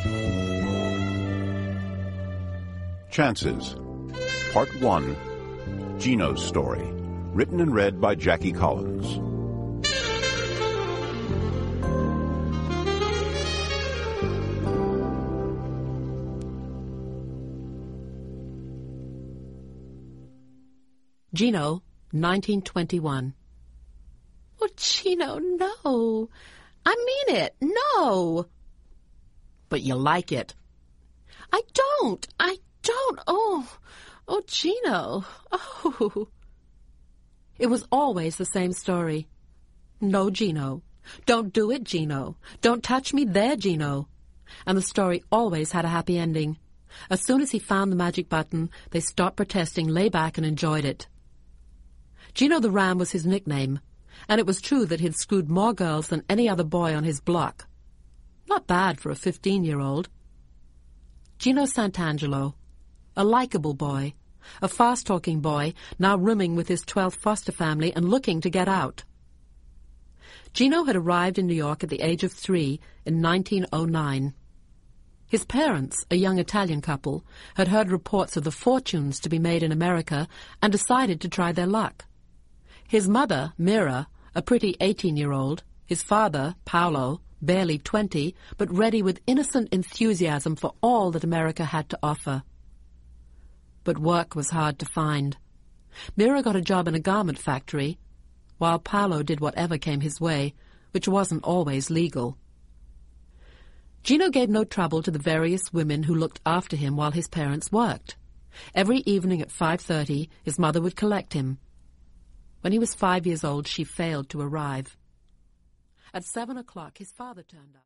Chances, Part 1, Gino's Story, written and read by Jackie Collins. Gino, 1921. Oh, Gino, no. I mean it, no. But you like it. I don't. Oh, Gino. Oh. It was always the same story. No, Gino. Don't do it, Gino. Don't touch me there, Gino. And the story always had a happy ending. As soon as he found the magic button, they stopped protesting, lay back, and enjoyed it. Gino the Ram was his nickname, and it was true that he'd screwed more girls than any other boy on his block. Not bad for a 15-year-old. Gino Santangelo, a likable boy, a fast-talking boy, now rooming with his 12th foster family and looking to get out. Gino had arrived in New York at the age of 3 in 1909. His parents, a young Italian couple, had heard reports of the fortunes to be made in America and decided to try their luck. His mother, Mira, a pretty 18-year-old, his father, Paolo, barely 20, but ready with innocent enthusiasm for all that America had to offer. But work was hard to find. Mira got a job in a garment factory, while Paolo did whatever came his way, which wasn't always legal. Gino gave no trouble to the various women who looked after him while his parents worked. Every evening at 5:30, his mother would collect him. When he was 5 years old, she failed to arrive. At 7 o'clock, his father turned up.